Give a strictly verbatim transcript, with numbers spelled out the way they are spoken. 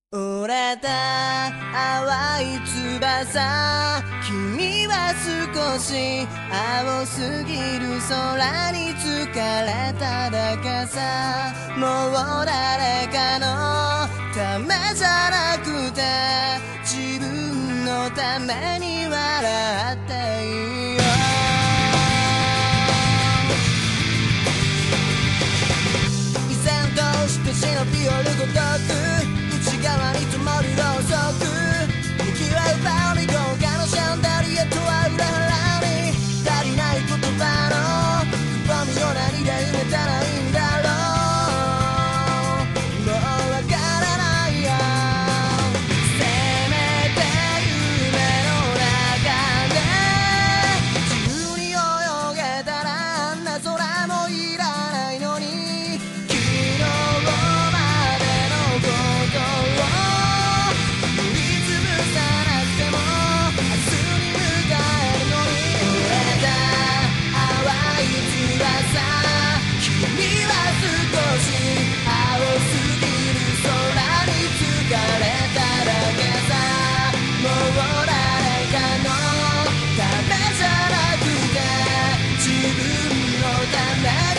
折れた淡い翼、君は少し青すぎる空に疲れただけさ。もう誰かのためじゃなくて自分のために笑っていいよ。依然として忍び寄るごとく内側に灯るろうそく、息は奪うに豪華のシャンデリアとは裏腹に足りない言葉のくぼみを何で埋めたらいいんだろう。もうわからないよ。せめて夢の中で自由に泳げたらあんな空もいらないのに、昨日までのことを塗りつぶさなくても明日に迎えるのに。折れた淡い翼、君は少し青すぎる空に疲れただけさ。もう誰かのためじゃなくて自分のために